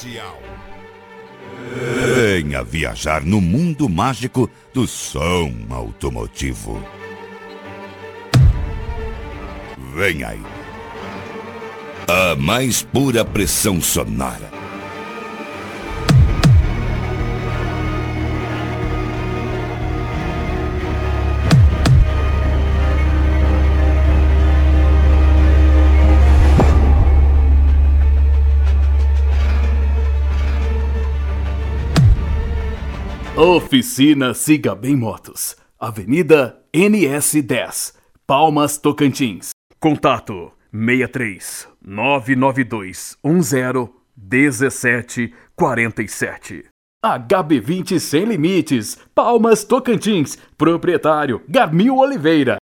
Comercial. Venha viajar no mundo mágico do som automotivo. Vem aí. A mais pura pressão sonora. Oficina Siga Bem Motos, Avenida NS10, Palmas, Tocantins. Contato 63 992 10 17 47. HB20 Sem Limites, Palmas, Tocantins. Proprietário Gamil Oliveira.